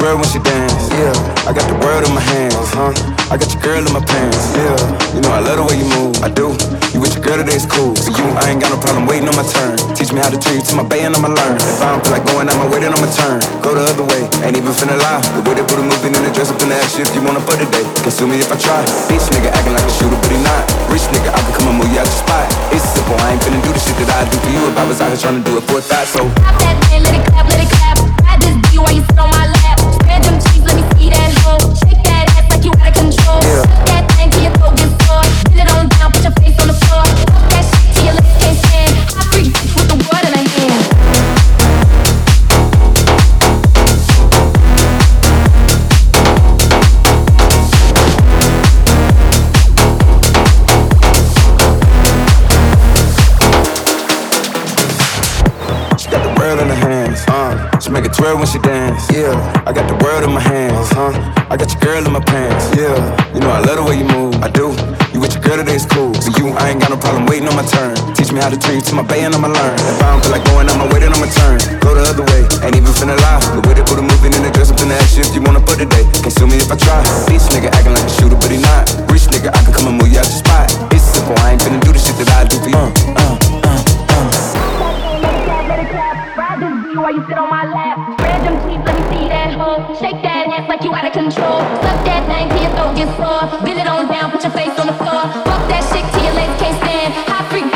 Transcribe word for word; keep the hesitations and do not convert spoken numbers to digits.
twirl when she dance, yeah. I got the world in my hands, huh? I got your girl in my pants, yeah. You know I love the way you move, I do. You with your girl today, it's cool. For you, I ain't got no problem waiting on my turn. Teach me how to treat you to my bay and I'ma learn. If I don't feel like going out my way, then I'ma turn. Go the other way, ain't even finna lie. The way they put a moving in the dress up in the ass if you wanna put it day. Can sue me if I try. Bitch nigga acting like a shooter, but he not. Rich nigga, I can come and move you out the spot. It's simple, I ain't finna do the shit that I do for you if I was out here trying to do it for a thought, so pop that man, let it clap, let it clap. Ride this D while you sit on my lap. Spread them cheeks, let me see that hoe. Shake that ass like you out of control. yeah. Suck that thing till your throat gets sore. Bend it on down, put your face on the floor. Fuck that shit till your legs can't stand. Hot freak bitch with the world in her hand. She got the world in her hands, uh. She make it twirl when she dance, yeah. I got the world in my hands, huh? I got your girl in my pants, yeah. You know I love the way you move, I do. You with your girl today, it's cool. For you, I ain't got no problem waiting on my turn. Teach me how to treat you to my bay and I'ma learn. If I don't feel like going out my way, then I'ma turn. Go the other way, ain't even finna lie. The way they put a moving in the dress up in the ass if you wanna put it day. Can sue me if I try. Bitch nigga acting like a shooter, but he not. Rich nigga, I can come and move you out your spot. It's simple, I ain't finna do the shit that I do for you. Uh, uh, uh, uh. Let it clap, ride this D while you sit on my lap. Spread them cheeks, let me see that hoe. Shake that ass like you out of control. Suck that thing till your throat gets sore. Bend it on down, put your face on the floor. Fuck that shit till your legs can't stand. Hot freak